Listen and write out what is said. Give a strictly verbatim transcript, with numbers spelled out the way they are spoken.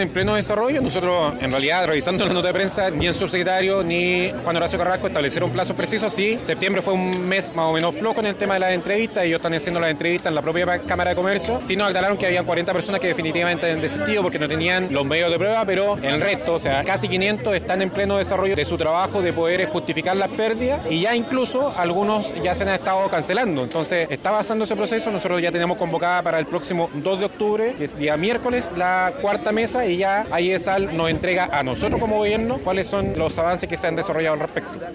En pleno desarrollo, nosotros en realidad revisando la nota de prensa, ni el subsecretario ni Juan Horacio Carrasco establecieron plazos precisos. Sí, septiembre fue un mes más o menos flojo en el tema de las entrevistas, ellos están haciendo las entrevistas en la propia Cámara de Comercio. Sí nos aclararon que habían cuarenta personas que definitivamente han desistido porque no tenían los medios de prueba, pero el resto, o sea, casi quinientos están en pleno desarrollo de su trabajo de poder justificar las pérdidas y ya incluso algunos ya se han estado cancelando. Entonces está avanzando ese proceso, nosotros ya tenemos convocada para el próximo dos de octubre, que es día miércoles, la cuarta mesa y ya ahí ESAL nos entrega a nosotros como gobierno cuáles son los avances que se han desarrollado al respecto.